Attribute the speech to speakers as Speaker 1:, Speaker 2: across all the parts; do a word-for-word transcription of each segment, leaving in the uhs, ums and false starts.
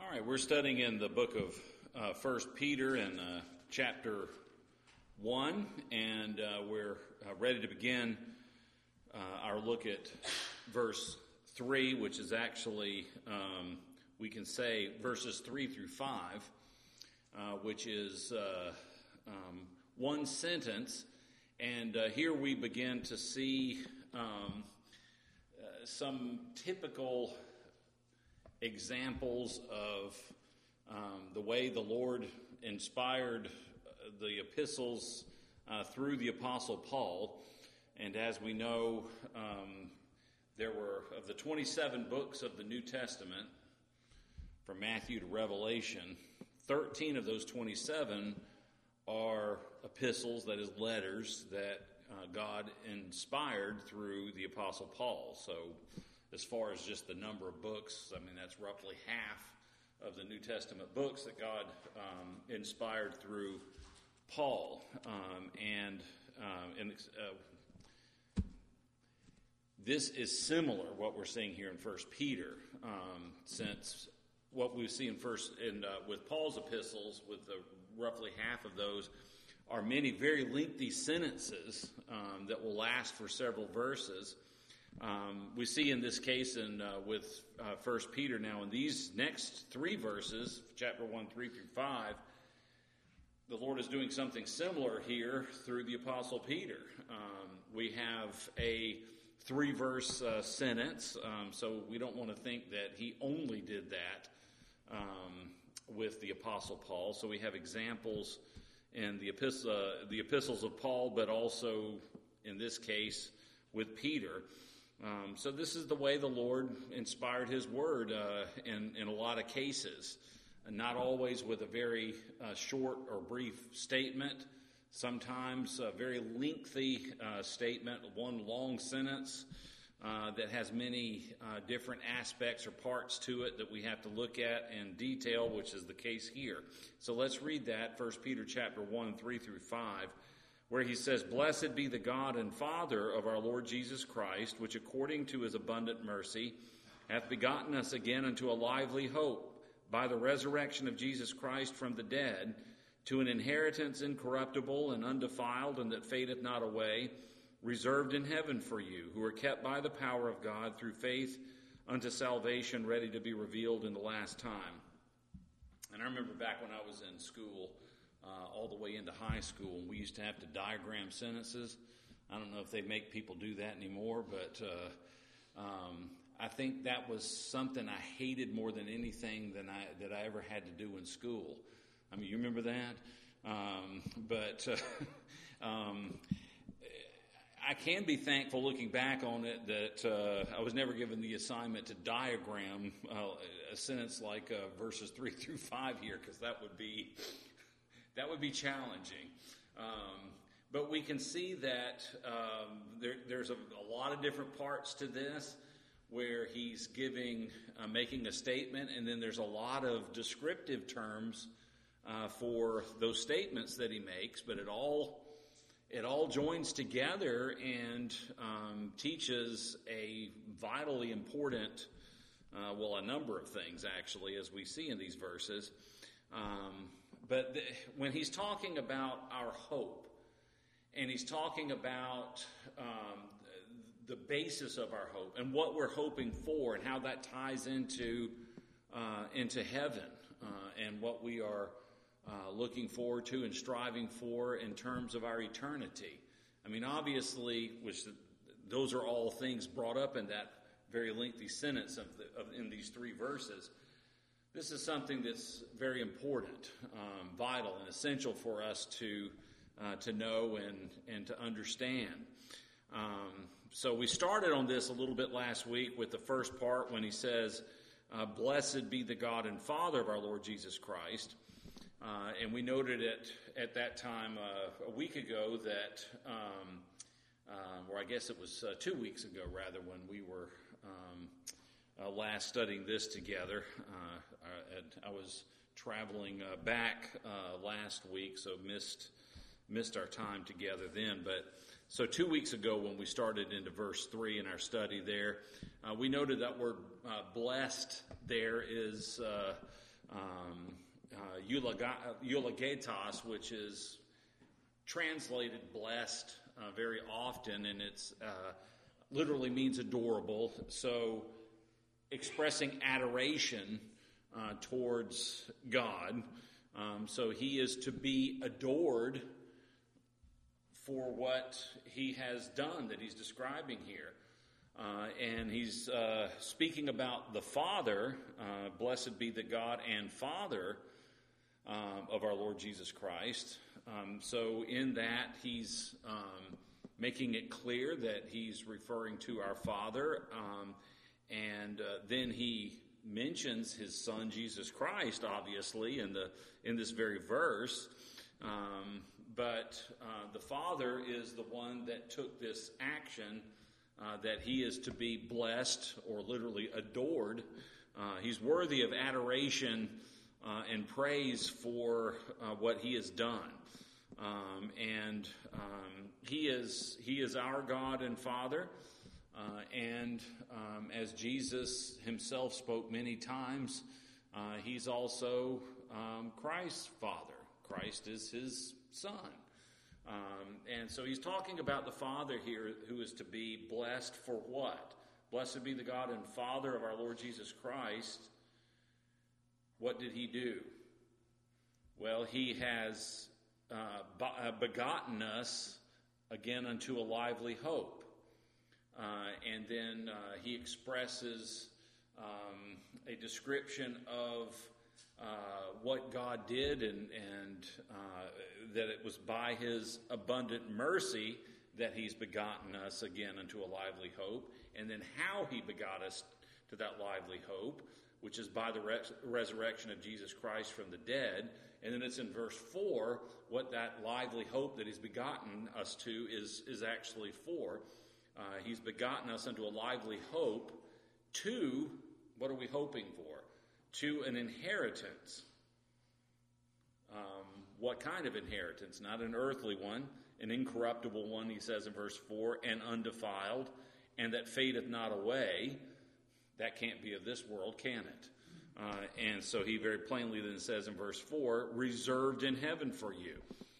Speaker 1: All right, we're studying in the book of uh, First Peter and uh, chapter one, and uh, we're uh, ready to begin uh, our look at verse three, which is actually, um, we can say, verses three through five, uh, which is uh, um, one sentence, and uh, here we begin to see um, uh, some typical examples of um, the way the Lord inspired the epistles uh, through the Apostle Paul. And as we know, um, there were, of the twenty-seven books of the New Testament, from Matthew to Revelation, thirteen of those twenty-seven are epistles, that is letters, that uh, God inspired through the Apostle Paul. So as far as just the number of books, I mean, that's roughly half of the New Testament books that God um, inspired through Paul. Um, and uh, and uh, this is similar, what we're seeing here in First Peter, um, since what we see in First in uh, with Paul's epistles, with the, roughly half of those, are many very lengthy sentences um, that will last for several verses. Um, we see in this case in uh, with uh, First Peter now in these next three verses, chapter one, three through five, the Lord is doing something similar here through the Apostle Peter. Um, we have a three-verse uh, sentence, um, so we don't want to think that he only did that um, with the Apostle Paul. So we have examples in the, epist- uh, the epistles of Paul, but also in this case with Peter. Um, so this is the way the Lord inspired his word uh, in, in a lot of cases. And not always with a very uh, short or brief statement. Sometimes a very lengthy uh, statement, one long sentence uh, that has many uh, different aspects or parts to it that we have to look at in detail, which is the case here. So let's read that, First Peter chapter one, three through five. Where he says, "Blessed be the God and Father of our Lord Jesus Christ, which according to his abundant mercy hath begotten us again unto a lively hope by the resurrection of Jesus Christ from the dead, to an inheritance incorruptible and undefiled, and that fadeth not away, reserved in heaven for you, who are kept by the power of God through faith unto salvation, ready to be revealed in the last time." And I remember back when I was in school, Uh, all the way into high school, and we used to have to diagram sentences. I don't know if they make people do that anymore, but uh, um, I think that was something I hated more than anything than I, that I ever had to do in school. I mean, you remember that? Um, but uh, um, I can be thankful looking back on it that uh, I was never given the assignment to diagram uh, a sentence like uh, verses three through five here, because that would be... That would be challenging. Um, but we can see that um, there, there's a, a lot of different parts to this where he's giving, uh, making a statement, and then there's a lot of descriptive terms uh, for those statements that he makes, but it all it all joins together and um, teaches a vitally important, uh, well, a number of things, actually, as we see in these verses. Um But the, when he's talking about our hope, and he's talking about um, the basis of our hope and what we're hoping for and how that ties into uh, into heaven uh, and what we are uh, looking forward to and striving for in terms of our eternity. I mean, obviously, which the, those are all things brought up in that very lengthy sentence of, the, of in these three verses. This is something that's very important, um, vital, and essential for us to uh, to know and, and to understand. Um, so we started on this a little bit last week with the first part when he says, uh, "Blessed be the God and Father of our Lord Jesus Christ." Uh, and we noted it at that time uh, a week ago that, um, uh, or I guess it was uh, two weeks ago rather, when we were Um, Uh, last studying this together. Uh, I, I was traveling uh, back uh, last week, so missed missed our time together then. But so two weeks ago when we started into verse three in our study there, uh, we noted that word uh, blessed there is uh, um, uh, eulogetos, which is translated blessed uh, very often, and it's uh, literally means adorable. So expressing adoration uh, towards God. Um, so he is to be adored for what he has done that he's describing here. Uh, and he's uh, speaking about the Father, uh, blessed be the God and Father um, of our Lord Jesus Christ. Um, so in that, he's um, making it clear that he's referring to our Father. Um, and uh, then he mentions his Son, Jesus Christ, obviously, in the in this very verse. Um, but uh, the Father is the one that took this action Uh, that he is to be blessed or literally adored. Uh, he's worthy of adoration uh, and praise for uh, what he has done. Um, and um, he is he is our God and Father. Uh, and um, as Jesus himself spoke many times, uh, he's also um, Christ's Father. Christ is his Son. Um, and so he's talking about the Father here who is to be blessed for what? Blessed be the God and Father of our Lord Jesus Christ. What did he do? Well, he has uh, begotten us again unto a lively hope. Uh, and then uh, he expresses um, a description of uh, what God did and, and uh, that it was by his abundant mercy that he's begotten us again unto a lively hope, and then how he begot us to that lively hope, which is by the res- resurrection of Jesus Christ from the dead. And then it's in verse four, what that lively hope that he's begotten us to is, is actually for. Uh, he's begotten us unto a lively hope to, what are we hoping for? To an inheritance. Um, what kind of inheritance? Not an earthly one, an incorruptible one, he says in verse four, and undefiled, and that fadeth not away. That can't be of this world, can it? Uh, and so he very plainly then says in verse four, reserved in heaven for you.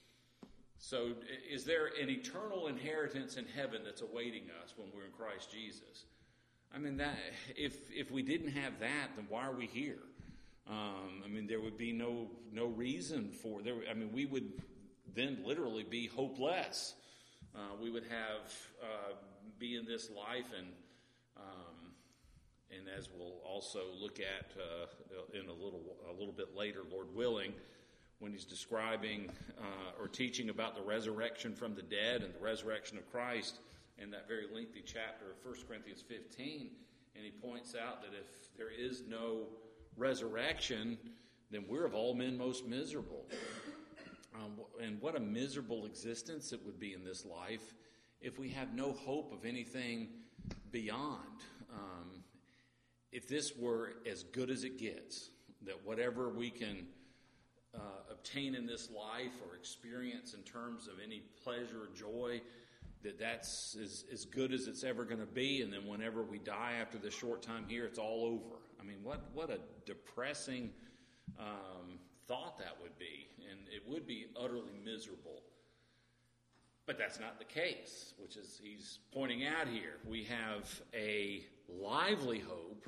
Speaker 1: So is there an eternal inheritance in heaven that's awaiting us when we're in Christ Jesus? I mean, that if if we didn't have that, then why are we here? Um, I mean, there would be no no reason for there. I mean, we would then literally be hopeless. Uh, we would have uh, be in this life, and um, and as we'll also look at uh, in a little a little bit later, Lord willing, when he's describing uh, or teaching about the resurrection from the dead and the resurrection of Christ in that very lengthy chapter of First Corinthians fifteen, and he points out that if there is no resurrection, then we're of all men most miserable. Um, and what a miserable existence it would be in this life if we have no hope of anything beyond. Um, if this were as good as it gets, that whatever we can uh, obtain in this life or experience in terms of any pleasure or joy, that that's as, as good as it's ever going to be, and then whenever we die after this short time here, it's all over. I mean, what, what a depressing um, thought that would be, and it would be utterly miserable. But that's not the case, which is he's pointing out here. We have a lively hope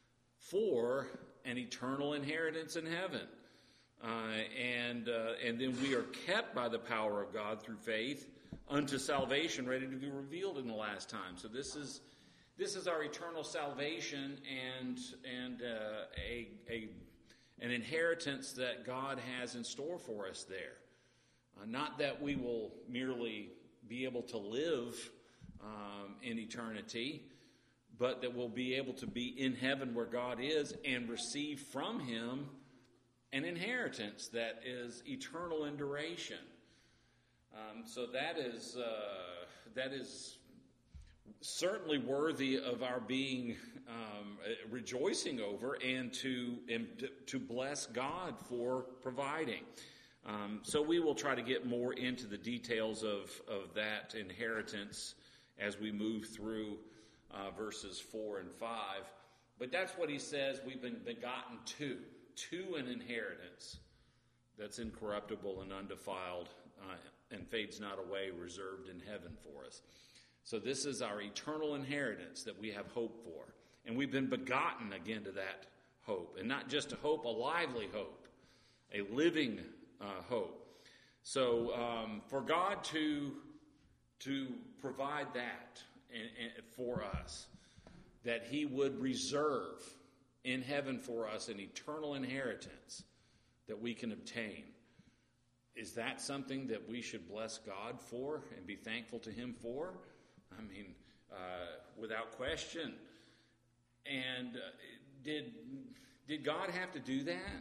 Speaker 1: for an eternal inheritance in heaven. Uh, and uh, and then we are kept by the power of God through faith unto salvation, ready to be revealed in the last time. So this is this is our eternal salvation and and uh, a a an inheritance that God has in store for us there. Uh, not that we will merely be able to live um, in eternity, but that we'll be able to be in heaven where God is and receive from him an inheritance that is eternal in duration. Um, so that is uh, that is certainly worthy of our being um, rejoicing over and to and to bless God for providing. Um, so we will try to get more into the details of of that inheritance as we move through uh, verses four and five. But that's what he says we've been begotten to. to an inheritance that's incorruptible and undefiled uh, and fades not away, reserved in heaven for us. So this is our eternal inheritance that we have hope for. And we've been begotten again to that hope. And not just a hope, a lively hope, a living uh, hope. So um, for God to, to provide that and, and for us, that he would reserve in heaven for us an eternal inheritance that we can obtain, is that something that we should bless God for and be thankful to him for? I mean, uh, without question. And uh, did did God have to do that?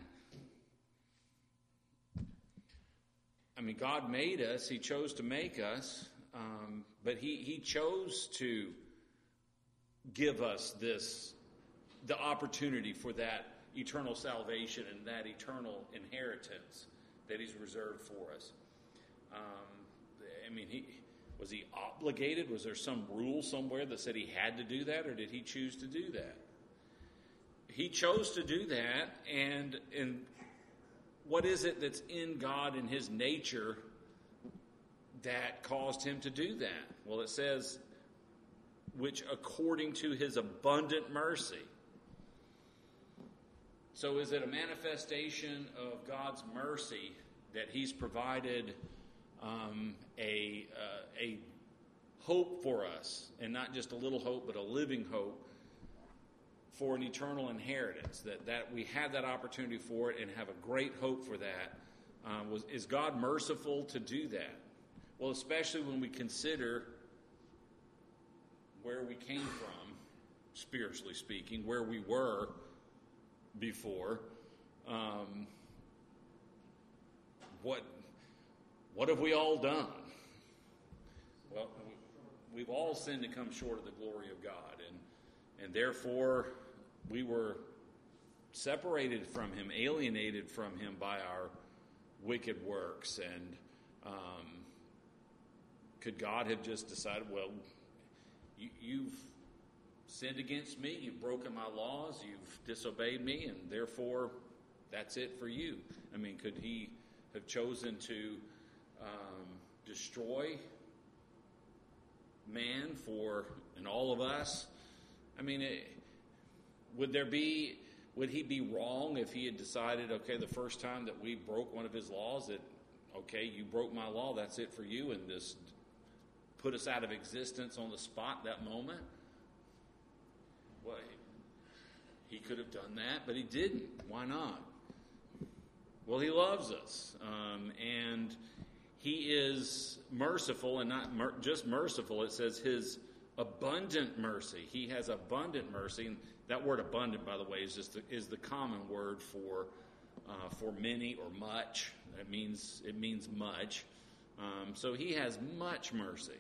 Speaker 1: I mean, God made us. He chose to make us. Um, but he, he chose to give us this, the opportunity for that eternal salvation and that eternal inheritance that he's reserved for us. Um, I mean, he was he obligated? Was there some rule somewhere that said he had to do that, or did he choose to do that? He chose to do that, and and what is it that's in God and his nature that caused him to do that? Well, it says, which according to his abundant mercy. So is it a manifestation of God's mercy that he's provided um, a, uh, a hope for us, and not just a little hope, but a living hope for an eternal inheritance, that, that we have that opportunity for it and have a great hope for that? Uh, was, is God merciful to do that? Well, especially when we consider where we came from, spiritually speaking, where we were before. Um, what what have we all done? Well, we, we've all sinned and come short of the glory of God, and and therefore we were separated from him, alienated from him by our wicked works. And um, could God have just decided, well, you, you've sinned against me, you've broken my laws, you've disobeyed me, and therefore that's it for you? I mean, could he have chosen to um, destroy man for, and all of us? I mean, it, would there be, would he be wrong if he had decided, okay, the first time that we broke one of his laws, that, okay, you broke my law, that's it for you, and this put us out of existence on the spot that moment? Well, he could have done that, but he didn't. Why not? Well, he loves us, um, and he is merciful, and not mer- just merciful. It says his abundant mercy. He has abundant mercy. And that word abundant, by the way, is just the, is the common word for uh, for many or much. It means it means much. Um, so he has much mercy.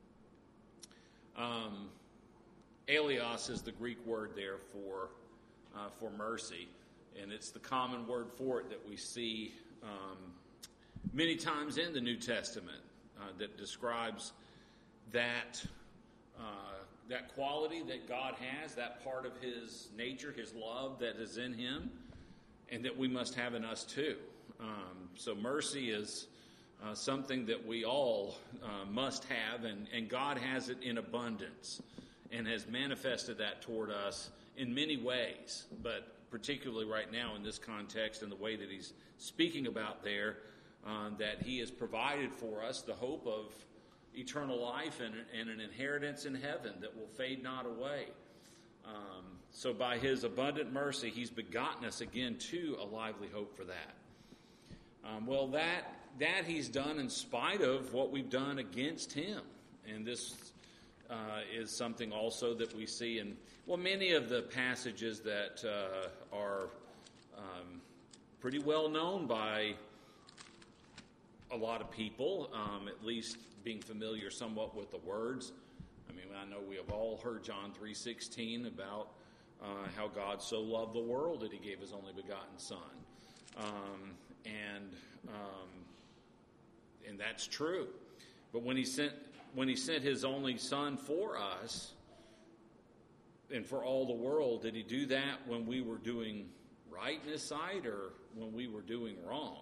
Speaker 1: Um, Eleos is the Greek word there for uh, for mercy, and it's the common word for it that we see um, many times in the New Testament uh, that describes that uh, that quality that God has, that part of his nature, his love that is in him, and that we must have in us too. Um, so mercy is uh, something that we all uh, must have, and, and God has it in abundance and has manifested that toward us in many ways, but particularly right now in this context and the way that he's speaking about there, uh, that he has provided for us the hope of eternal life and, and an inheritance in heaven that will fade not away. Um, so by his abundant mercy, he's begotten us again to a lively hope for that. Um, well, that that he's done in spite of what we've done against him. And this uh, is something also that we see in, well, many of the passages that uh, are um, pretty well known by a lot of people, um, at least being familiar somewhat with the words. I mean, I know we have all heard John three sixteen about uh, how God so loved the world that he gave his only begotten Son. Um, and um, and that's true. But when he sent when he sent his only Son for us and for all the world, did he do that when we were doing right in his sight or when we were doing wrong?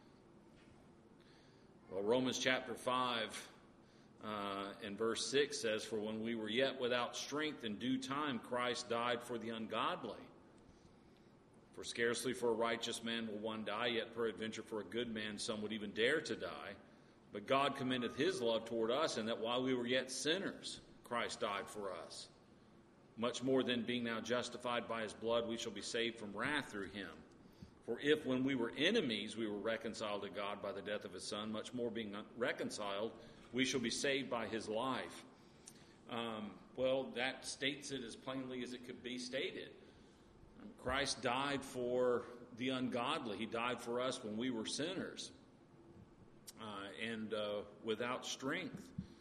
Speaker 1: Well, Romans chapter five uh, and verse six says, "For when we were yet without strength, in due time Christ died for the ungodly. For scarcely for a righteous man will one die, yet peradventure for a good man some would even dare to die. But God commendeth his love toward us, and that while we were yet sinners, Christ died for us. Much more than being now justified by his blood, we shall be saved from wrath through him. For if when we were enemies we were reconciled to God by the death of his Son, much more being reconciled, we shall be saved by his life." Um, well, that states it as plainly as it could be stated. Christ died for the ungodly. He died for us when we were sinners uh, and uh, without strength.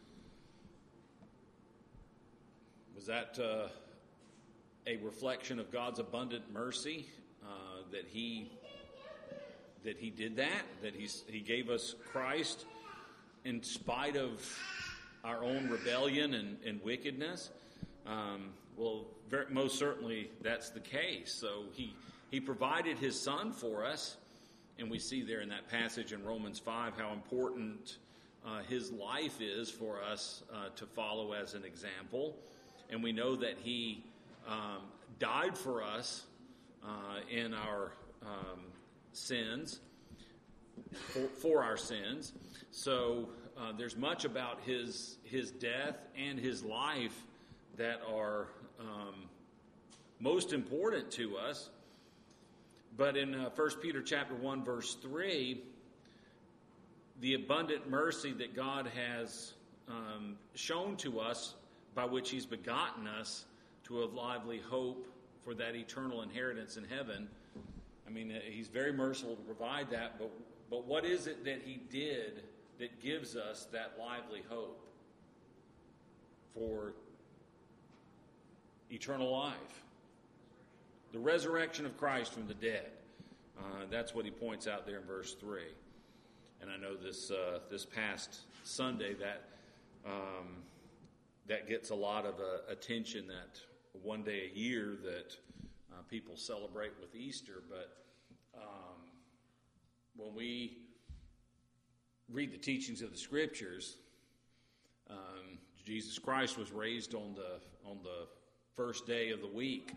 Speaker 1: Was that uh, a reflection of God's abundant mercy uh, that he that he did that? That he's, he gave us Christ in spite of our own rebellion and, and wickedness? Um, well, very, most certainly that's the case. So he he provided his Son for us, and we see there in that passage in Romans five how important uh, his life is for us uh, to follow as an example. And we know that he um, died for us uh, in our um, sins, for, for our sins. So uh, there's much about his his death and his life that are um, most important to us. But in uh, First Peter chapter one, verse three, the abundant mercy that God has um, shown to us, by which he's begotten us to a lively hope for that eternal inheritance in heaven. I mean, he's very merciful to provide that, but, but what is it that he did that gives us that lively hope for eternal life? The resurrection of Christ from the dead. Uh, that's what he points out there in verse three. And I know this uh, this past Sunday that um, that gets a lot of uh, attention, that one day a year that uh, people celebrate with Easter. But um, when we read the teachings of the Scriptures, um, Jesus Christ was raised on the on the first day of the week.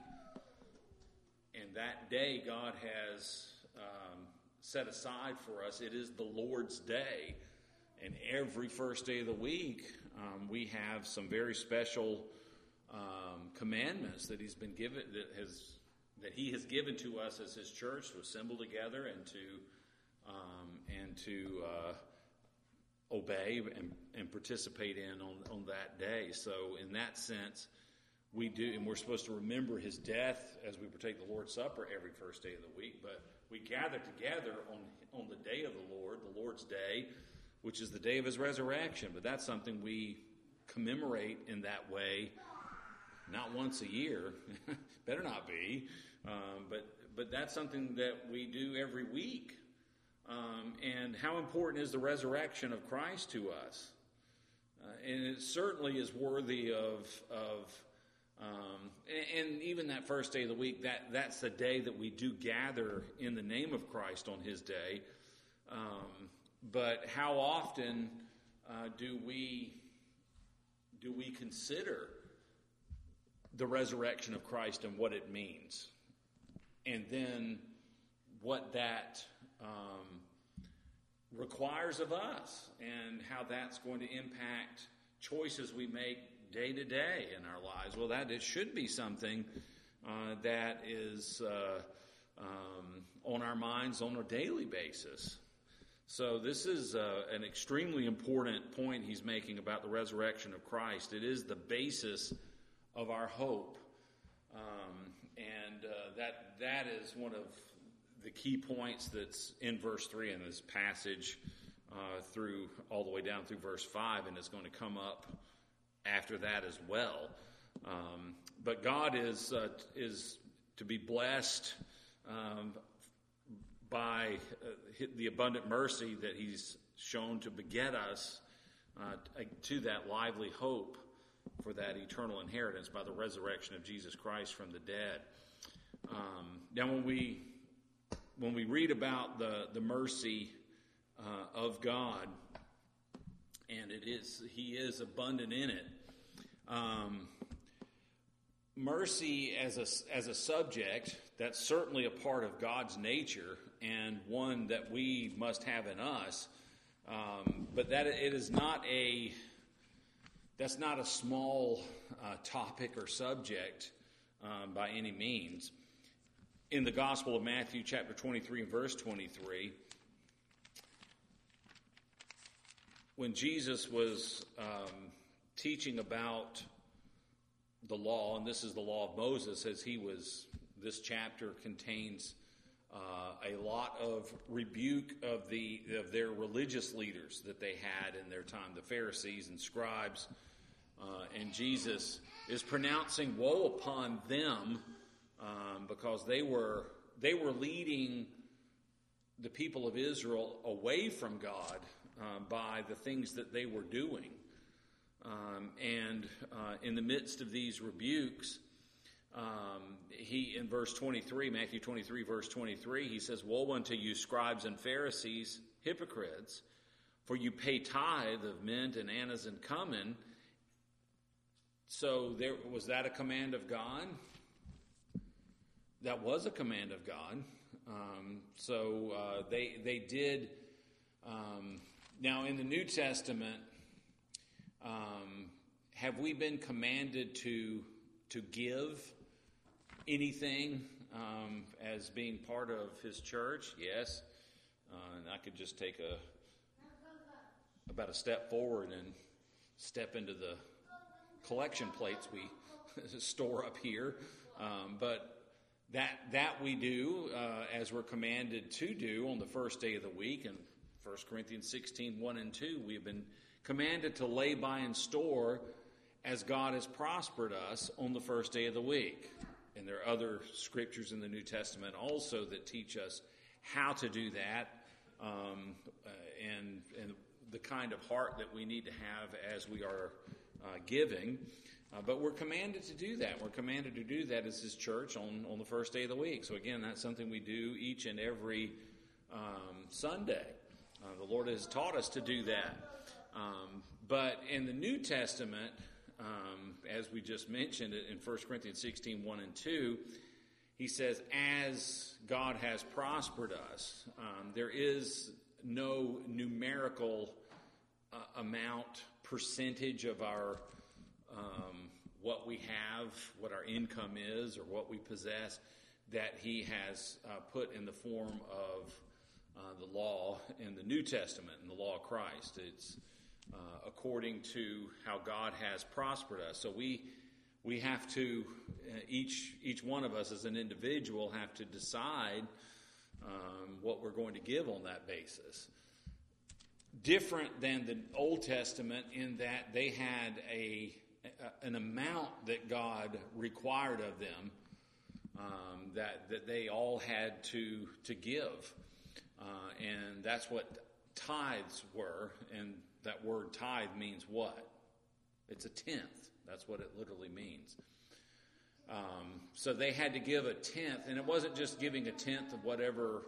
Speaker 1: And that day God has um, set aside for us. It is the Lord's Day. And every first day of the week, um, we have some very special um, commandments that He's been given, that has that He has given to us as His church to assemble together and to um, and to uh, obey and, and participate in on, on that day. So, in that sense, we do, and we're supposed to remember His death as we partake the Lord's Supper every first day of the week. But we gather together on on the day of the Lord, the Lord's Day, which is the day of His resurrection. But that's something we commemorate in that way, not once a year. Better not be. Um, but but that's something that we do every week. Um, and how important is the resurrection of Christ to us? Uh, and it certainly is worthy of of Um, and, and even that first day of the week, that, that's the day that we do gather in the name of Christ on His day. Um, but how often uh, do we do we consider the resurrection of Christ and what it means, and then what that um, requires of us, and how that's going to impact choices we make day to day in our lives? Well, that it should be something uh, that is uh, um, on our minds on a daily basis. So this is uh, an extremely important point he's making about the resurrection of Christ. It is the basis of our hope, um, and uh, that that is one of the key points that's in verse three in this passage, uh, through all the way down through verse five, and it's going to come up after that as well. Um, but God is uh, is to be blessed um, by uh, the abundant mercy that He's shown to beget us uh, to that lively hope for that eternal inheritance by the resurrection of Jesus Christ from the dead. Um, now, when we when we read about the, the mercy uh, of God, and it is He is abundant in it, um, mercy as a, as a subject, that's certainly a part of God's nature and one that we must have in us. Um, but that it is not a that's not a small uh, topic or subject um, by any means. In the Gospel of Matthew, chapter twenty-three and verse twenty-three, when Jesus was um, teaching about the law, and this is the law of Moses, as he was, this chapter contains uh, a lot of rebuke of the of their religious leaders that they had in their time, the Pharisees and scribes, uh, and Jesus is pronouncing woe upon them um, because they were they were leading the people of Israel away from God uh, by the things that they were doing. Um, and uh, in the midst of these rebukes, um, he, in verse twenty-three, Matthew twenty-three, verse twenty-three, he says, "Woe unto you, scribes and Pharisees, hypocrites, for you pay tithe of mint and anise and cumin." So there was that a command of God? That was a command of God. Um, so uh, they they did. Um, now in the New Testament, Um, have we been commanded to to give anything um, as being part of His church? Yes. Uh, and I could just take a about a step forward and step into the collection plates we store up here. Um, but that that we do uh, as we're commanded to do on the first day of the week. In First Corinthians sixteen, one and two, we have been commanded to lay by and store as God has prospered us on the first day of the week. And there are other scriptures in the New Testament also that teach us how to do that um, uh, and, and the kind of heart that we need to have as we are uh, giving. Uh, but we're commanded to do that. We're commanded to do that as His church on, on the first day of the week. So again, that's something we do each and every um, Sunday. Uh, the Lord has taught us to do that. Um, but in the New Testament, um, as we just mentioned in First Corinthians sixteen, one and two, he says, as God has prospered us, um, there is no numerical uh, amount, percentage of our, um, what we have, what our income is, or what we possess, that he has uh, put in the form of uh, the law in the New Testament, in the law of Christ. It's Uh, according to how God has prospered us. So we we have to, uh, each each one of us as an individual have to decide um, what we're going to give on that basis. Different than the Old Testament in that they had a, a an amount that God required of them um, that that they all had to to give, uh, and that's what tithes were. And that word tithe means what? It's a tenth. That's what it literally means. Um, so they had to give a tenth, and it wasn't just giving a tenth of whatever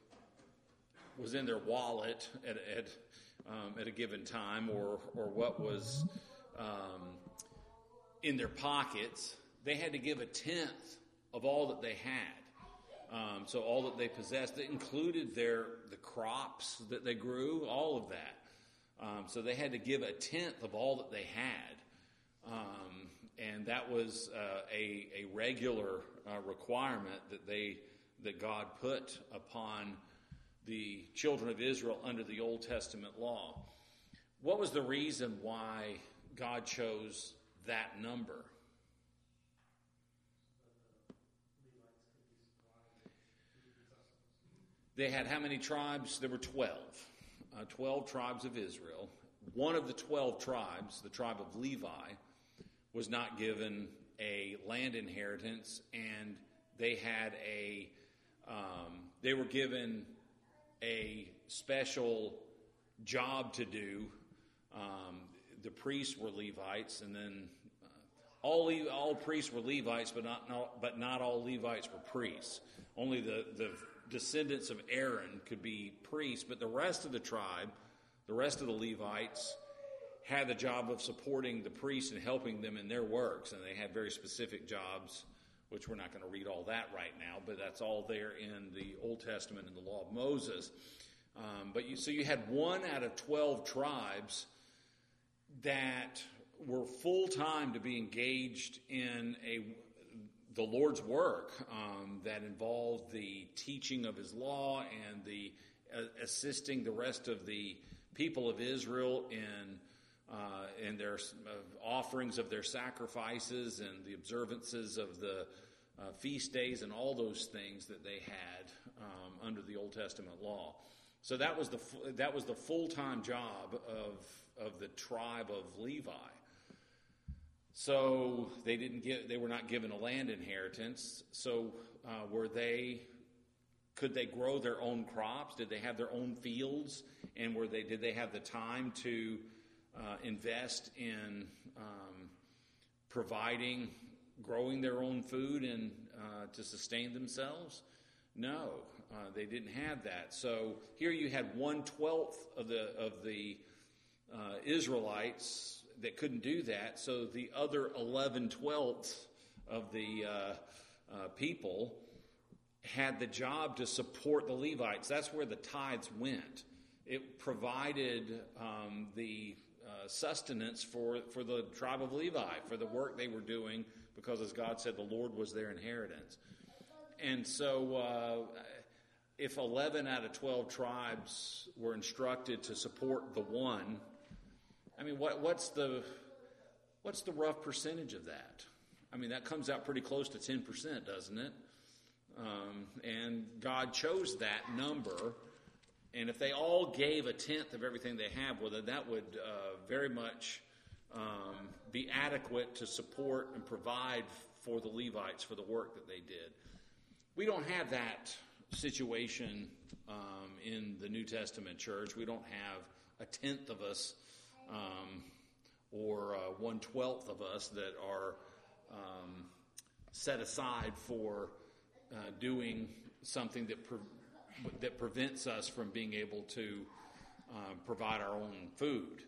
Speaker 1: was in their wallet at at, um, at a given time, or or what was um, in their pockets. They had to give a tenth of all that they had. Um, so all that they possessed, it included their the crops that they grew, all of that. Um, so they had to give a tenth of all that they had. Um, and that was uh, a, a regular uh, requirement that they that God put upon the children of Israel under the Old Testament law. What was the reason why God chose that number? They had how many tribes? There were twelve. Uh, twelve tribes of Israel. One of the twelve tribes, the tribe of Levi, was not given a land inheritance, and they had a, um, they were given a special job to do. Um, the priests were Levites, and then uh, all all priests were Levites, but not, not but not all Levites were priests. only the, the descendants of Aaron could be priests, but the rest of the tribe, the rest of the Levites, had the job of supporting the priests and helping them in their works, and they had very specific jobs, which we're not going to read all that right now, but that's all there in the Old Testament and the law of Moses. Um, but you, so you had one out of twelve tribes that were full-time to be engaged in a the Lord's work um, that involved the teaching of his law and the uh, assisting the rest of the people of Israel in uh, in their uh, offerings of their sacrifices and the observances of the uh, feast days and all those things that they had um, under the Old Testament law. So that was the that was the full-time job of of the tribe of Levi. So they didn't get they were not given a land inheritance. So uh, were they? Could they grow their own crops? Did they have their own fields? And were they? Did they have the time to uh, invest in um, providing, growing their own food and uh, to sustain themselves? No, uh, they didn't have that. So here you had one twelfth of the of the uh, Israelites that couldn't do that. So the other eleven twelfths of the uh, uh, people had the job to support the Levites. That's where the tithes went. It provided um, the uh, sustenance for, for the tribe of Levi, for the work they were doing, because as God said, the Lord was their inheritance. And so uh, if eleven out of twelve tribes were instructed to support the one, I mean, what, what's the what's the rough percentage of that? I mean, that comes out pretty close to ten percent, doesn't it? Um, and God chose that number, and if they all gave a tenth of everything they have, well, then that would uh, very much um, be adequate to support and provide for the Levites for the work that they did. We don't have that situation um, in the New Testament church. We don't have a tenth of us um, or uh, one twelfth of us that are um, set aside for Uh, doing something that pre- that prevents us from being able to uh, provide our own food,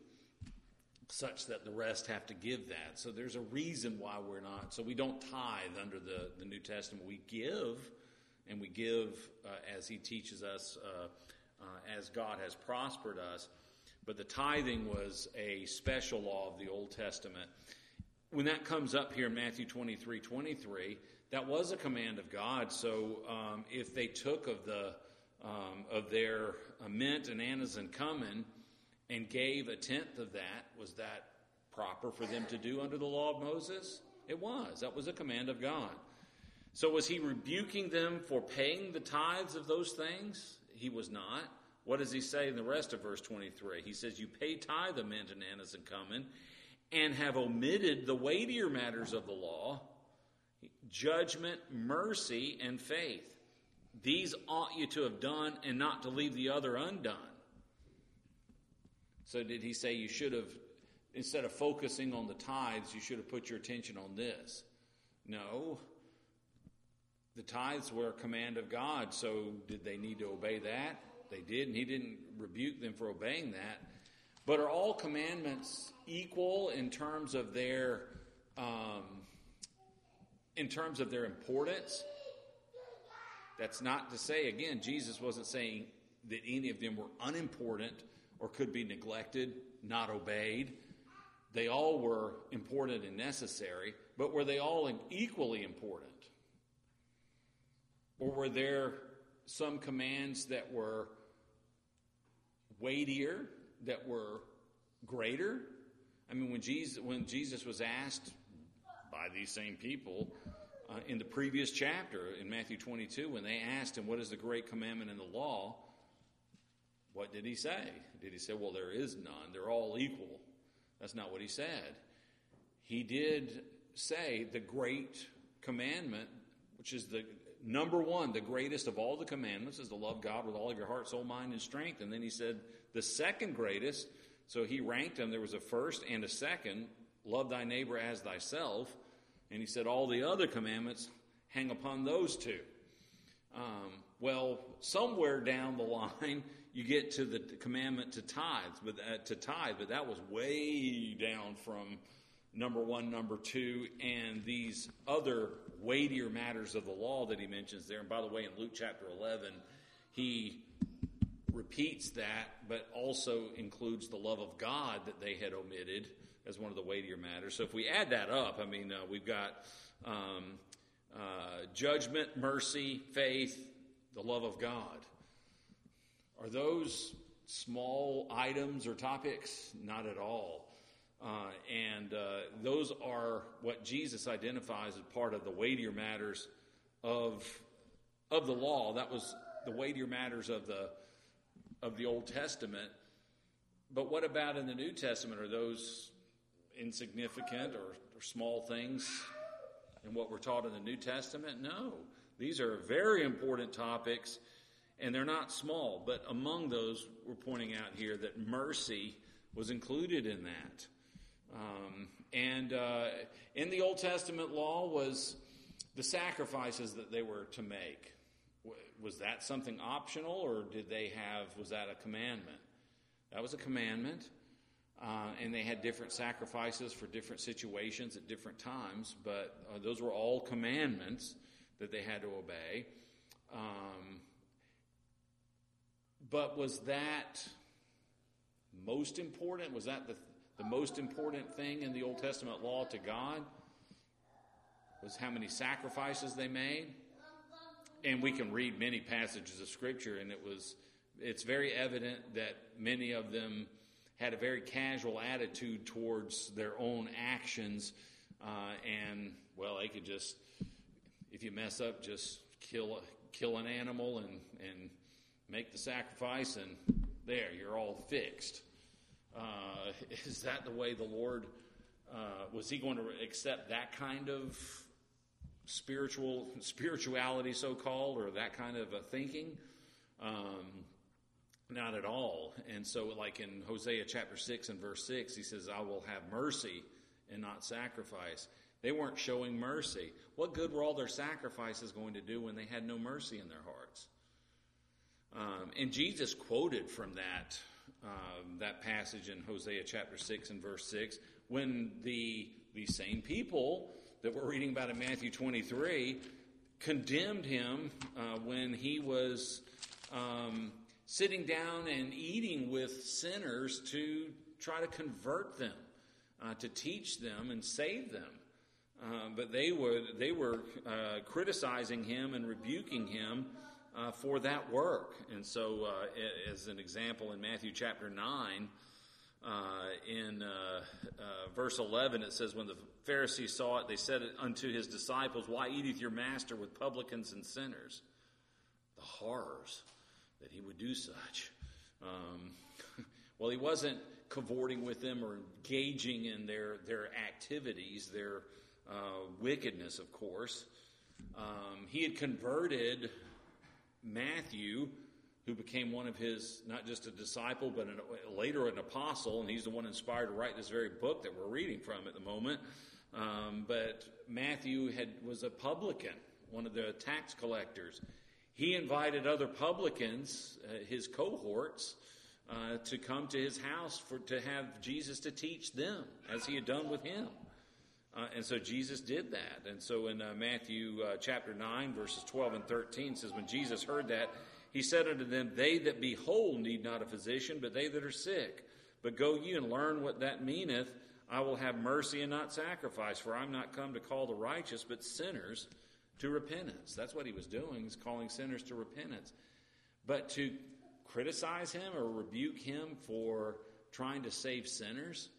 Speaker 1: such that the rest have to give that. So there's a reason why we're not. So we don't tithe under the, the New Testament. We give, and we give uh, as he teaches us, uh, uh, as God has prospered us. But the tithing was a special law of the Old Testament. When that comes up here in Matthew twenty-three twenty-three, that was a command of God. So um, if they took of the um, of their uh, mint and annas and cumin and gave a tenth of that, was that proper for them to do under the law of Moses? It was. That was a command of God. So was he rebuking them for paying the tithes of those things? He was not. What does he say in the rest of verse twenty-three? He says, you pay tithe of mint and annas and cumin and have omitted the weightier matters of the law, judgment, mercy, and faith. These ought you to have done, and not to leave the other undone. So did he say you should have, instead of focusing on the tithes, you should have put your attention on this? No. The tithes were a command of God, so did they need to obey that? They did, and he didn't rebuke them for obeying that. But are all commandments equal in terms of their um, in terms of their importance? That's not to say, again, Jesus wasn't saying that any of them were unimportant or could be neglected, not obeyed. They all were important and necessary, but were they all equally important? Or were there some commands that were weightier, that were greater? I mean, when Jesus, when Jesus was asked by these same people uh, in the previous chapter, in Matthew twenty-two, when they asked him, what is the great commandment in the law? What did he say? Did he say, well, there is none. They're all equal. That's not what he said. He did say the great commandment, which is the number one, the greatest of all the commandments, is to love God with all of your heart, soul, mind, and strength. And then he said the second greatest, so he ranked them. There was a first and a second, love thy neighbor as thyself. And he said all the other commandments hang upon those two. Um, well, somewhere down the line, you get to the commandment to tithe, but uh, to tithe, but that was way down from number one, number two, and these other weightier matters of the law that he mentions there. And by the way, in Luke chapter eleven, he repeats that, but also includes the love of God that they had omitted as one of the weightier matters. So if we add that up, I mean, uh, we've got um, uh, judgment, mercy, faith, the love of God. Are those small items or topics? Not at all. Uh, and uh, those are what Jesus identifies as part of the weightier matters of of the law. That was the weightier matters of the of the Old Testament. But what about in the New Testament? Are those insignificant or, or small things in what we're taught in the New Testament? No. These are very important topics, and they're not small. But among those, we're pointing out here that mercy was included in that. Um, and uh, in the Old Testament law was the sacrifices that they were to make. Was that something optional, or did they have, was that a commandment? That was a commandment, uh, and they had different sacrifices for different situations at different times, but uh, those were all commandments that they had to obey. Um, but was that most important? Was that the The most important thing in the Old Testament law to God? Was how many sacrifices they made? And we can read many passages of Scripture, and it was it's very evident that many of them had a very casual attitude towards their own actions, uh, and, well, they could just, if you mess up, just kill kill an animal and, and make the sacrifice, and there, you're all fixed. Uh, is that the way the Lord, uh, was he going to accept that kind of spiritual spirituality, so-called, or that kind of a thinking? Um, not at all. And so like in Hosea chapter six and verse six, he says, I will have mercy and not sacrifice. They weren't showing mercy. What good were all their sacrifices going to do when they had no mercy in their hearts? Um, and Jesus quoted from that Um, that passage in Hosea chapter six and verse six, when the the same people that we're reading about in Matthew twenty-three condemned him uh, when he was um, sitting down and eating with sinners to try to convert them, uh, to teach them and save them. Uh, but they were they were uh, criticizing him and rebuking him Uh, for that work. And so, uh, as an example, in Matthew chapter nine, uh, in uh, uh, verse eleven, it says, when the Pharisees saw it, they said unto his disciples, why eateth your master with publicans and sinners? The horrors that he would do such. Um, well, he wasn't cavorting with them or engaging in their, their activities, their uh, wickedness, of course. Um, he had converted Matthew, who became one of his, not just a disciple, but an, later an apostle, and he's the one inspired to write this very book that we're reading from at the moment. Um, but Matthew had was a publican, one of the tax collectors. He invited other publicans, uh, his cohorts, uh, to come to his house for to have Jesus to teach them, as he had done with him. Uh, and so Jesus did that. And so in uh, Matthew uh, chapter nine, verses twelve and thirteen, says, when Jesus heard that, he said unto them, they that be whole need not a physician, but they that are sick. But go ye and learn what that meaneth. I will have mercy and not sacrifice, for I am not come to call the righteous, but sinners to repentance. That's what he was doing, is calling sinners to repentance. But to criticize him or rebuke him for trying to save sinners,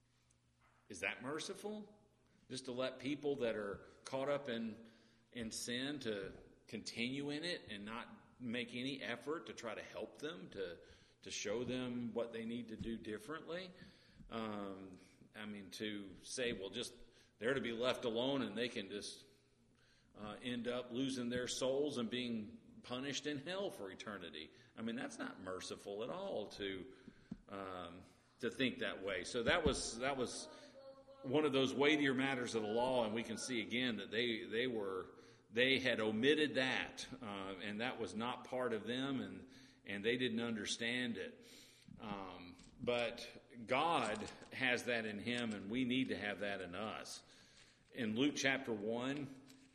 Speaker 1: is that merciful? Just to let people that are caught up in in sin to continue in it and not make any effort to try to help them, to to show them what they need to do differently. Um, I mean, to say, well, just they're to be left alone and they can just uh, end up losing their souls and being punished in hell for eternity. I mean, that's not merciful at all to um, to think that way. So that was that was one of those weightier matters of the law, and we can see again that they they were they had omitted that, uh, and that was not part of them, and, and they didn't understand it. Um, but God has that in him, and we need to have that in us. In Luke chapter one,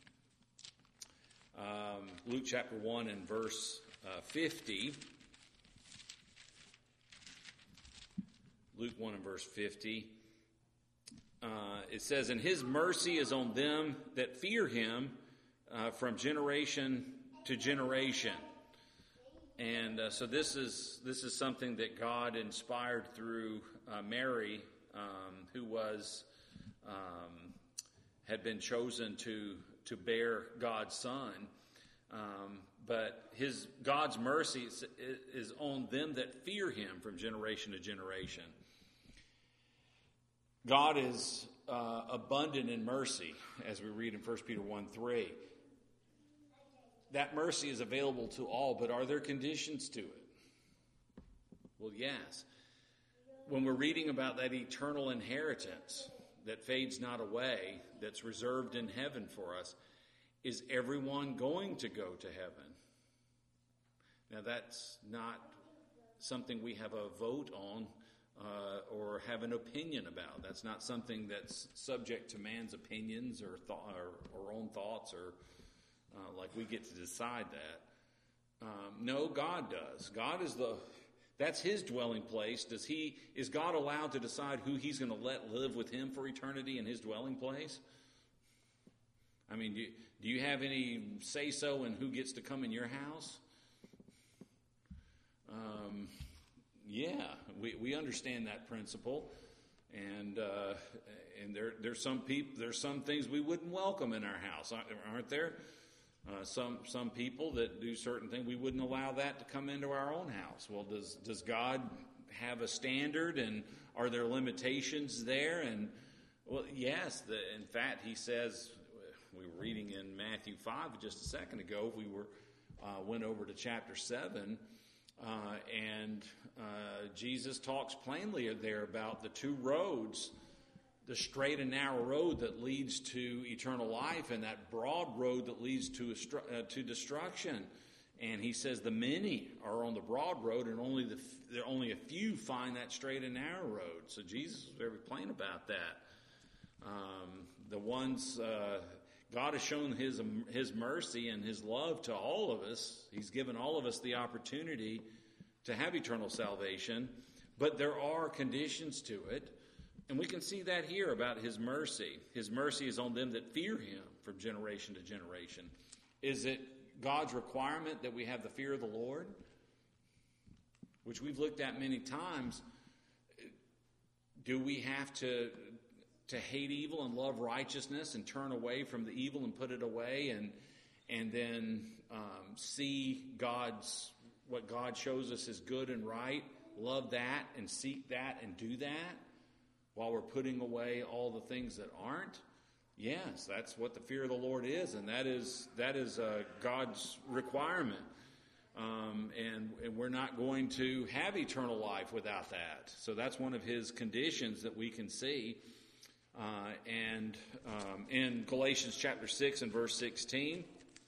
Speaker 1: um, Luke chapter one and verse uh, fifty, Luke one and verse fifty, uh, it says, "And his mercy is on them that fear him uh, from generation to generation." And uh, so this is this is something that God inspired through uh, Mary, um, who was um, had been chosen to to bear God's Son. Um, but his God's mercy is, is on them that fear him from generation to generation. God is uh, abundant in mercy, as we read in First Peter one three. That mercy is available to all, but are there conditions to it? Well, yes. When we're reading about that eternal inheritance that fades not away, that's reserved in heaven for us, is everyone going to go to heaven? Now, that's not something we have a vote on uh, or have an opinion about. That's not something that's subject to man's opinions or, th- or, or own thoughts or Uh, like we get to decide that. Um, no, God does. God is the, that's his dwelling place. Does he, is God allowed to decide who he's going to let live with him for eternity in his dwelling place? I mean, do you, do you have any say-so in who gets to come in your house? Um, yeah, we, we understand that principle. And uh, and there there's some people, there's some things we wouldn't welcome in our house, aren't there? Uh, some some people that do certain things, we wouldn't allow that to come into our own house. Well, does does God have a standard, and are there limitations there? And well, yes. The, in fact, he says, we were reading in Matthew five just a second ago. We were uh, went over to chapter seven, uh, and uh, Jesus talks plainly there about the two roads. The straight and narrow road that leads to eternal life, and that broad road that leads to uh, to destruction. And he says the many are on the broad road, and only the there only a few find that straight and narrow road. So Jesus was very plain about that. Um, the ones uh, God has shown his his mercy and his love to all of us. He's given all of us the opportunity to have eternal salvation, but there are conditions to it. And we can see that here about his mercy. His mercy is on them that fear him from generation to generation. Is it God's requirement that we have the fear of the Lord? Which we've looked at many times. Do we have to, to hate evil and love righteousness and turn away from the evil and put it away and, and then um, see God's, what God shows us is good and right, love that and seek that and do that? While we're putting away all the things that aren't? Yes, that's what the fear of the Lord is, and that is that is uh, God's requirement. Um, and, and we're not going to have eternal life without that. So that's one of his conditions that we can see. Uh, and um, in Galatians chapter six and verse sixteen,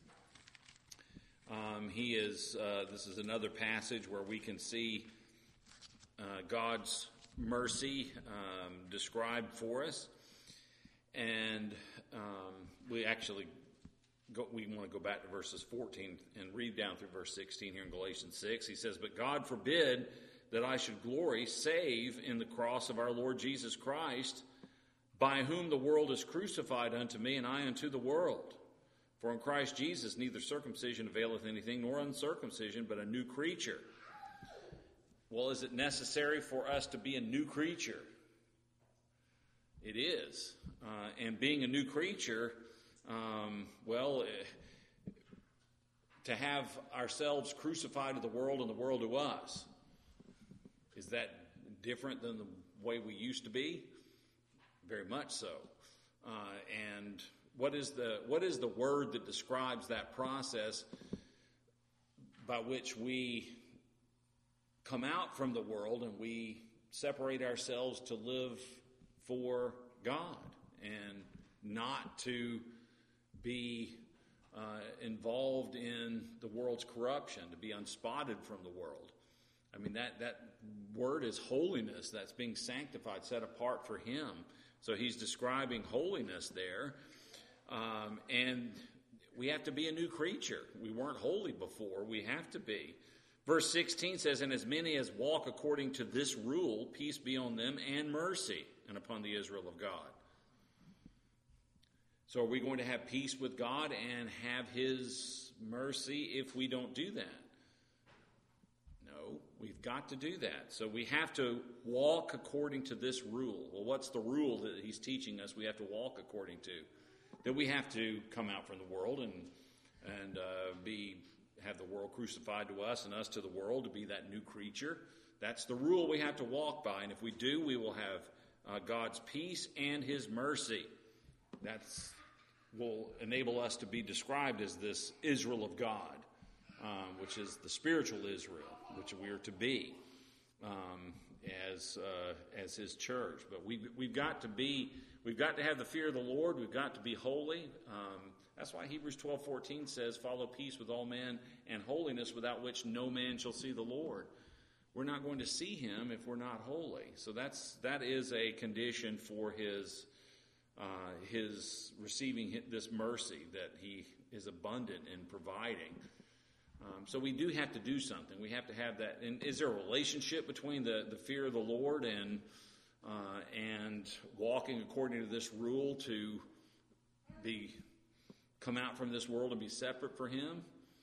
Speaker 1: um, he is. Uh, this is another passage where we can see uh, God's mercy um, described for us, and um, we actually go, we want to go back to verses fourteen and read down through verse sixteen here in Galatians six. He says, "But God forbid that I should glory save in the cross of our Lord Jesus Christ, by whom the world is crucified unto me, and I unto the world. For in Christ Jesus neither circumcision availeth anything, nor uncircumcision, but a new creature." Well, is it necessary for us to be a new creature? It is. Uh, and being a new creature, um, well, uh, to have ourselves crucified to the world and the world to us, is that different than the way we used to be? Very much so. Uh, and what is the what is the word that describes that process by which we come out from the world and we separate ourselves to live for God and not to be uh, involved in the world's corruption, to be unspotted from the world. I mean, that, that word is holiness. That's being sanctified, set apart for him. So he's describing holiness there. Um, and we have to be a new creature. We weren't holy before. We have to be. Verse sixteen says, and as many as walk according to this rule, peace be on them and mercy, and upon the Israel of God. So are we going to have peace with God and have his mercy if we don't do that? No, we've got to do that. So we have to walk according to this rule. Well, what's the rule that he's teaching us we have to walk according to? That we have to come out from the world and and uh, be have the world crucified to us and us to the world, to be that new creature. That's the rule we have to walk by. And if we do, we will have uh, God's peace and his mercy. That's will enable us to be described as this Israel of God, um, which is the spiritual Israel, which we are to be um, as uh, as his church. But we we've got to be we've got to have the fear of the Lord. We've got to be holy. Um, that's why Hebrews twelve fourteen says, "Follow peace with all men and holiness, without which no man shall see the Lord." We're not going to see him if we're not holy. So that's that is a condition for his. Uh, his receiving this mercy that he is abundant in providing. Um, so we do have to do something. We have to have that. And is there a relationship between the, the fear of the Lord and uh, and walking according to this rule to be come out from this world and be separate for him?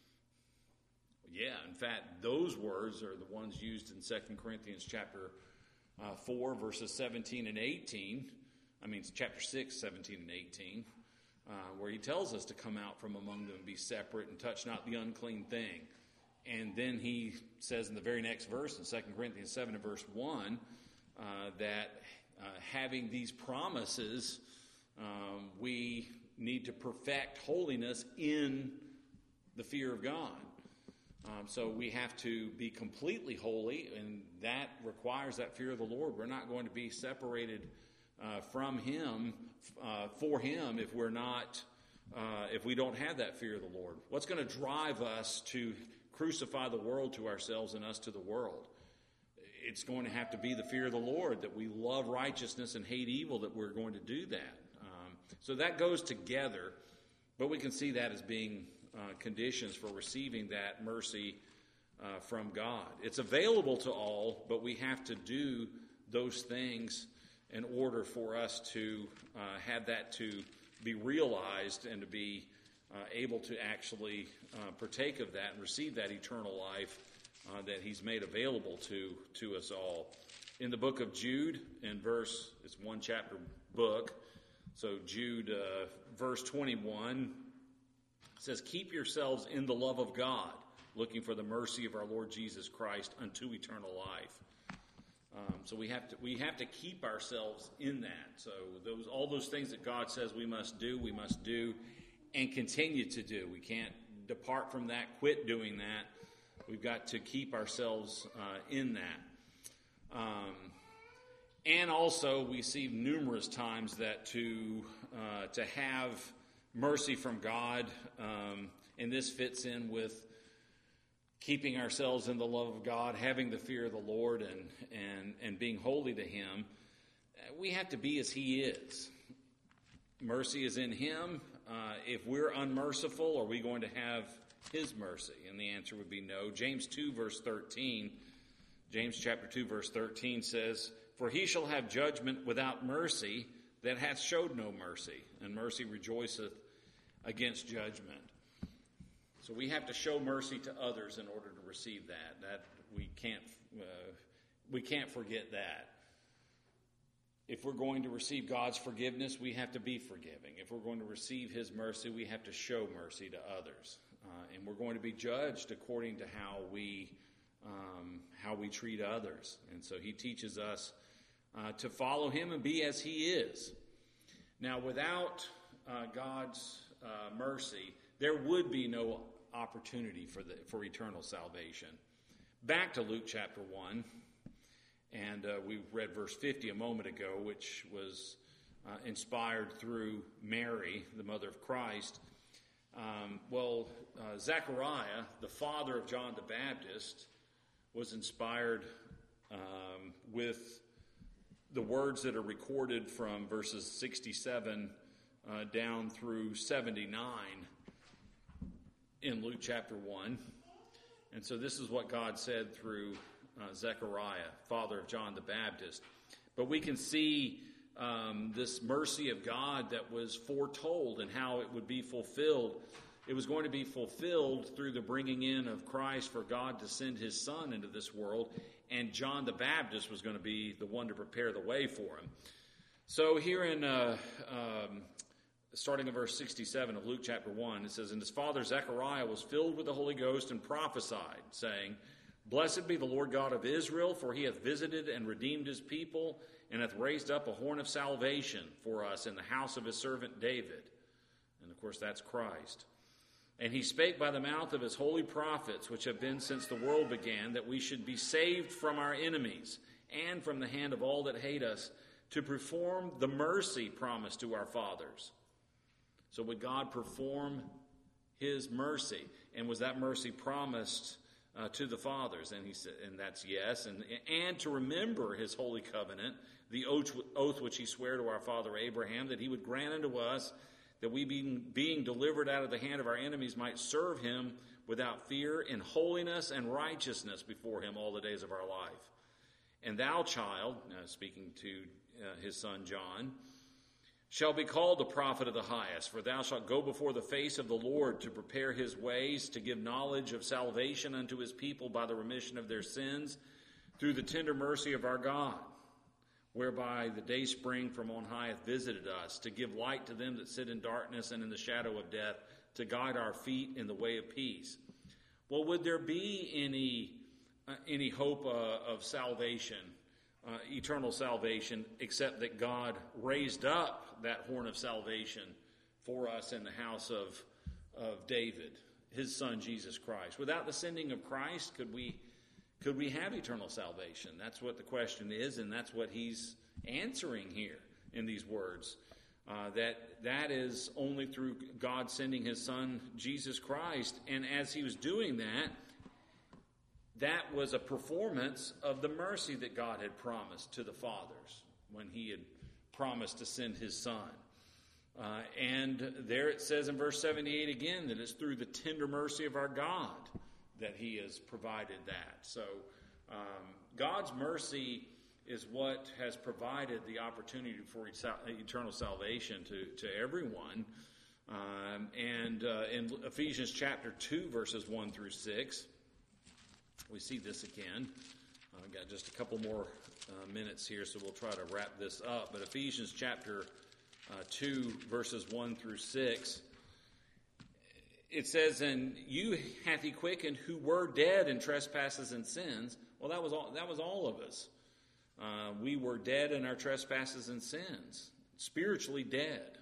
Speaker 1: Yeah, in fact, those words are the ones used in Second Corinthians chapter uh, four, verses seventeen and eighteen. I mean, it's chapter six, seventeen and eighteen, uh, where he tells us to come out from among them and be separate and touch not the unclean thing. And then he says in the very next verse, in Second Corinthians seven and verse one, uh, that uh, having these promises, um, we need to perfect holiness in the fear of God. Um, so we have to be completely holy, and that requires that fear of the Lord. We're not going to be separated Uh, from him, uh, for him, if we're not, uh, if we don't have that fear of the Lord. What's going to drive us to crucify the world to ourselves and us to the world? It's going to have to be the fear of the Lord, that we love righteousness and hate evil, that we're going to do that. Um, so that goes together, but we can see that as being uh, conditions for receiving that mercy uh, from God. It's available to all, but we have to do those things in order for us to uh, have that to be realized and to be uh, able to actually uh, partake of that and receive that eternal life uh, that he's made available to, to us all. In the book of Jude, in verse, it's one chapter book, so Jude, uh, verse twenty-one, says, "Keep yourselves in the love of God, looking for the mercy of our Lord Jesus Christ unto eternal life." Um, so we have to we have to keep ourselves in that. So those all those things that God says we must do, we must do, and continue to do. We can't depart from that, quit doing that. We've got to keep ourselves uh, in that. Um, and also, we see numerous times that to uh, to have mercy from God, um, and this fits in with keeping ourselves in the love of God, having the fear of the Lord, and and and being holy to him. We have to be as he is. Mercy is in him. Uh, if we're unmerciful, are we going to have his mercy? And the answer would be no. James two, verse thirteen, James chapter two, verse thirteen says, "For he shall have judgment without mercy that hath showed no mercy, and mercy rejoiceth against judgment." So we have to show mercy to others in order to receive that. That we can't uh, we can't forget that. If we're going to receive God's forgiveness, we have to be forgiving. If we're going to receive his mercy, we have to show mercy to others. Uh, and we're going to be judged according to how we um, how we treat others. And so he teaches us uh, to follow him and be as he is. Now, without uh, God's uh, mercy, there would be no opportunity for the for eternal salvation. Back to Luke chapter one, and uh, we read verse fifty a moment ago, which was uh, inspired through Mary, the mother of Christ. Um, well, uh, Zechariah, the father of John the Baptist, was inspired um, with the words that are recorded from verses sixty-seven uh, down through seventy-nine in Luke chapter one. And so this is what God said through uh, Zechariah, father of John the Baptist. But we can see um, this mercy of God that was foretold and how it would be fulfilled. It was going to be fulfilled through the bringing in of Christ for God to send his son into this world. And John the Baptist was going to be the one to prepare the way for him. So here in, uh, um, starting in verse sixty-seven of Luke chapter one, it says, "And his father Zechariah was filled with the Holy Ghost and prophesied, saying, Blessed be the Lord God of Israel, for he hath visited and redeemed his people, and hath raised up a horn of salvation for us in the house of his servant David." And of course that's Christ. "And he spake by the mouth of his holy prophets, which have been since the world began, that we should be saved from our enemies, and from the hand of all that hate us, to perform the mercy promised to our fathers." So would God perform his mercy? And was that mercy promised uh, to the fathers? And he said, and that's yes. And, and to remember his holy covenant, the oath, oath which he sware to our father Abraham, that he would grant unto us that we, being, being delivered out of the hand of our enemies, might serve him without fear in holiness and righteousness before him all the days of our life. "And thou, child," uh, speaking to uh, his son John, "shall be called the prophet of the highest, for thou shalt go before the face of the Lord to prepare his ways, to give knowledge of salvation unto his people by the remission of their sins, through the tender mercy of our God, whereby the day spring from on high hath visited us, to give light to them that sit in darkness and in the shadow of death, to guide our feet in the way of peace." Well, would there be any uh, any hope uh, of salvation, uh, eternal salvation, except that God raised up that horn of salvation for us in the house of, of David, his son Jesus Christ? Without the sending of Christ, could we Could we have eternal salvation? That's what the question is, and that's what he's answering here in these words. Uh, that that is only through God sending his son, Jesus Christ. And as he was doing that, that was a performance of the mercy that God had promised to the fathers when he had promised to send his son. Uh, and there it says in verse seventy-eight again that it's through the tender mercy of our God that he has provided that. So um, God's mercy is what has provided the opportunity for eternal salvation to, to everyone. Um, and uh, in Ephesians chapter two, verses one through six, we see this again. I've got just a couple more uh, minutes here, so we'll try to wrap this up. But Ephesians chapter uh, two, verses one through six, it says, "And you hath he quickened who were dead in trespasses and sins." Well, that was all, that was all of us. Uh, we were dead in our trespasses and sins, spiritually dead.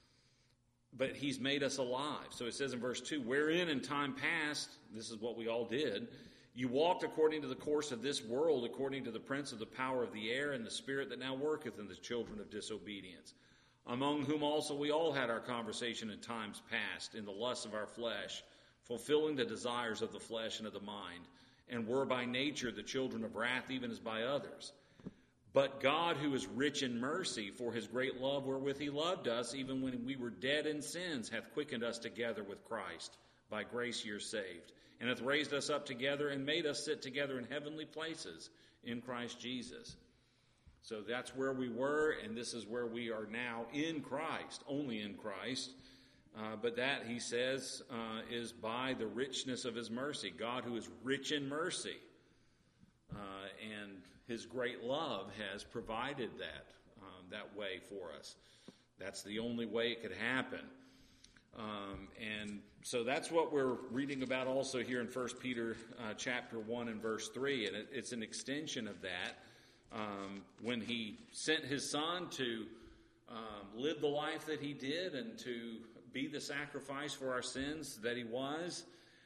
Speaker 1: But he's made us alive. So it says in verse two, "Wherein in time past," this is what we all did, "you walked according to the course of this world, according to the prince of the power of the air, and the spirit that now worketh in the children of disobedience, among whom also we all had our conversation in times past, in the lusts of our flesh, fulfilling the desires of the flesh and of the mind, and were by nature the children of wrath, even as by others. But God, who is rich in mercy, for his great love wherewith he loved us, even when we were dead in sins, hath quickened us together with Christ. By grace ye are saved, and hath raised us up together, and made us sit together in heavenly places in Christ Jesus." So that's where we were, and this is where we are now in Christ, only in Christ. Uh, but that, he says, uh, is by the richness of his mercy. God, who is rich in mercy, uh, and his great love has provided that um, that way for us. That's the only way it could happen. Um, and so that's what we're reading about also here in First Peter uh, chapter one and verse three, and it, it's an extension of that. Um, when he sent his son to um, live the life that he did and to be the sacrifice for our sins that he was.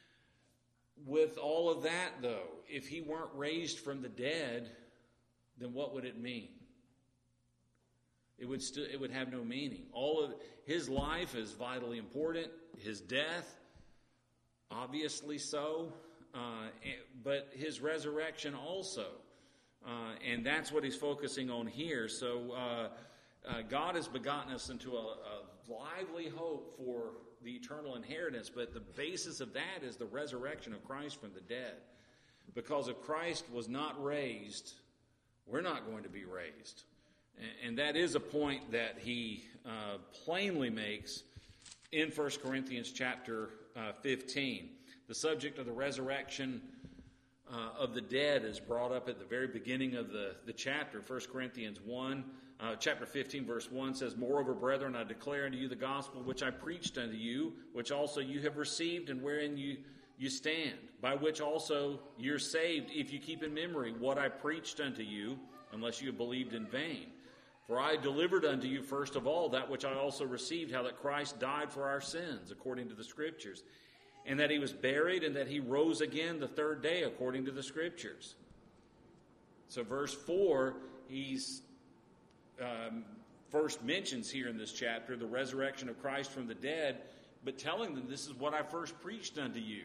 Speaker 1: With all of that, though, if he weren't raised from the dead, then what would it mean? It would still it would have no meaning. All of his life is vitally important. His death, obviously so, uh, but his resurrection also, uh, and that's what he's focusing on here. So uh, uh, God has begotten us into a, a lively hope for the eternal inheritance, but the basis of that is the resurrection of Christ from the dead. Because if Christ was not raised, we're not going to be raised. And that is a point that he uh, plainly makes in First Corinthians chapter uh, fifteen. The subject of the resurrection uh, of the dead is brought up at the very beginning of the, the chapter. First Corinthians one, uh, chapter fifteen, verse one says, "Moreover, brethren, I declare unto you the gospel which I preached unto you, which also you have received, and wherein you, you stand, by which also you're saved, if you keep in memory what I preached unto you, unless you have believed in vain. For I delivered unto you first of all that which I also received, how that Christ died for our sins, according to the Scriptures, and that he was buried, and that he rose again the third day, according to the Scriptures." So verse four, he's um, first mentions here in this chapter the resurrection of Christ from the dead, but telling them this is what I first preached unto you.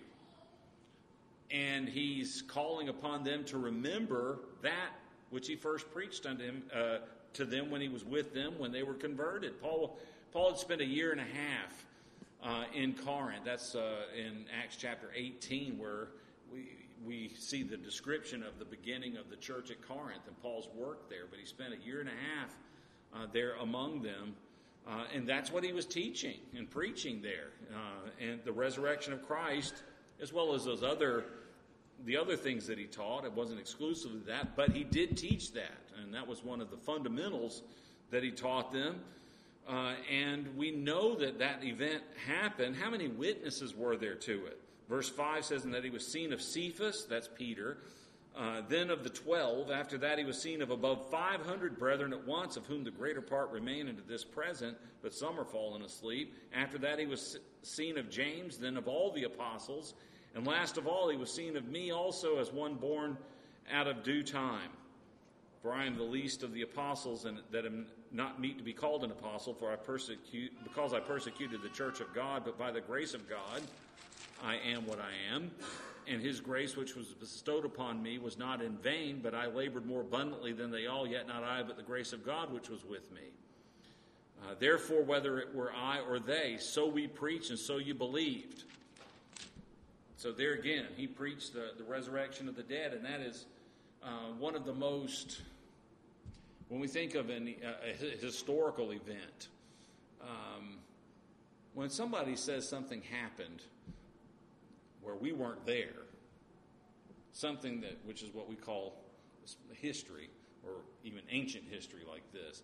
Speaker 1: And he's calling upon them to remember that which he first preached unto him, uh, to them when he was with them, when they were converted. Paul, Paul had spent a year and a half uh, in Corinth. That's uh, in Acts chapter eighteen, where we we see the description of the beginning of the church at Corinth and Paul's work there. But he spent a year and a half uh, there among them, uh, and that's what he was teaching and preaching there. Uh, and the resurrection of Christ, as well as those other the other things that he taught. It wasn't exclusively that, but he did teach that, and that was one of the fundamentals that he taught them. Uh, and we know that that event happened. How many witnesses were there to it? Verse five says, "And that he was seen of Cephas," that's Peter, uh, "then of the twelve. After that he was seen of above five hundred brethren at once, of whom the greater part remain unto this present, but some are fallen asleep. After that he was seen of James, then of all the apostles. And last of all, he was seen of me also, as one born out of due time. For I am the least of the apostles, and that am not meet to be called an apostle, for I persecute because I persecuted the church of God. But by the grace of God, I am what I am. And his grace, which was bestowed upon me, was not in vain, but I labored more abundantly than they all. Yet not I, but the grace of God, which was with me. Uh, therefore, whether it were I or they, so we preach, and so you believed." So there again, he preached the, the resurrection of the dead, and that is uh, one of the most, when we think of an, a, a historical event, um, when somebody says something happened where we weren't there, something that, which is what we call history, or even ancient history like this,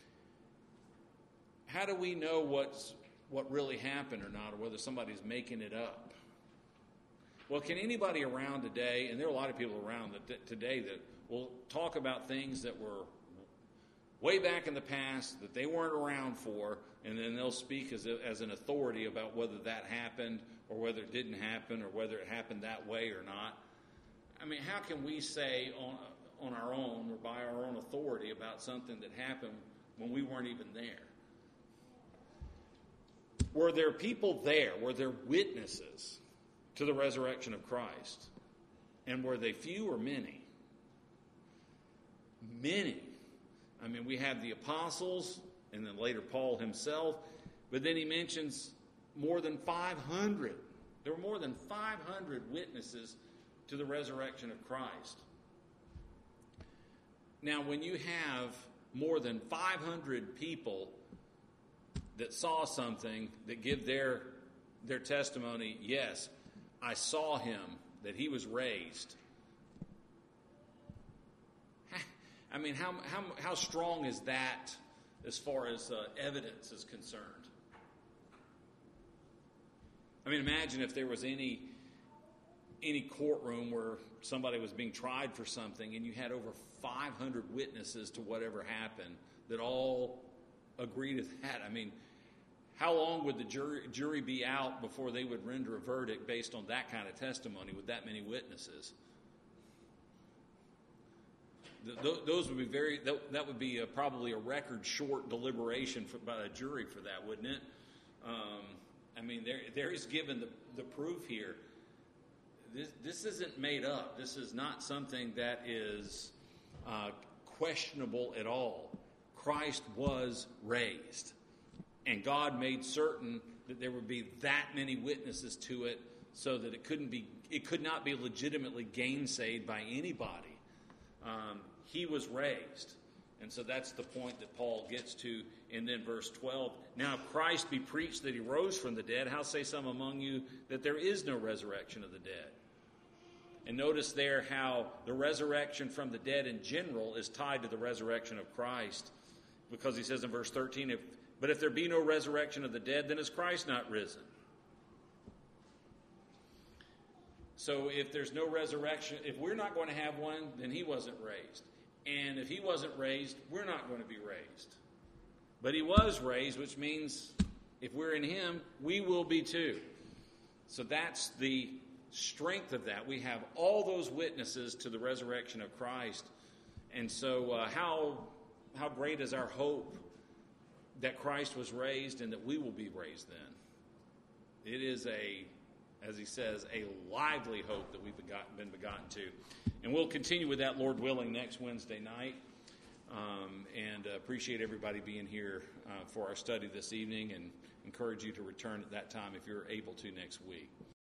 Speaker 1: how do we know what's, what really happened or not, or whether somebody's making it up? Well, can anybody around today, and there are a lot of people around that, today that will talk about things that were way back in the past that they weren't around for, and then they'll speak as, a, as an authority about whether that happened or whether it didn't happen or whether it happened that way or not? I mean, how can we say on, on our own or by our own authority about something that happened when we weren't even there? Were there people there? Were there witnesses to the resurrection of Christ? And were they few or many? Many. I mean, we have the apostles, and then later Paul himself, but then he mentions more than five hundred. There were more than five hundred witnesses to the resurrection of Christ. Now, when you have more than five hundred people that saw something, that give their, their testimony, yes, I saw him, that he was raised. I mean, how how how strong is that as far as uh, evidence is concerned? I mean, imagine if there was any any courtroom where somebody was being tried for something and you had over five hundred witnesses to whatever happened that all agreed with that. I mean, how long would the jury, jury be out before they would render a verdict based on that kind of testimony with that many witnesses? th- th- those would be very, that, that would be a, probably a record short deliberation for, by a jury for that, wouldn't it? Um, I mean, there there is given the, the proof here. This, this isn't made up. This is not something that is uh, questionable at all. Christ was raised. And God made certain that there would be that many witnesses to it so that it couldn't be, it could not be legitimately gainsaid by anybody. Um, he was raised. And so that's the point that Paul gets to in then verse twelve. Now, if Christ be preached that he rose from the dead, how say some among you that there is no resurrection of the dead? And notice there how the resurrection from the dead in general is tied to the resurrection of Christ. Because he says in verse thirteen, if, but if there be no resurrection of the dead, then is Christ not risen? So if there's no resurrection, if we're not going to have one, then he wasn't raised. And if he wasn't raised, we're not going to be raised. But he was raised, which means if we're in him, we will be too. So that's the strength of that. We have all those witnesses to the resurrection of Christ. And so uh, how how great is our hope that Christ was raised and that we will be raised then. It is a, as he says, a lively hope that we've begotten, been begotten to. And we'll continue with that, Lord willing, next Wednesday night. Um, and uh, appreciate everybody being here uh, for our study this evening, and encourage you to return at that time if you're able to next week.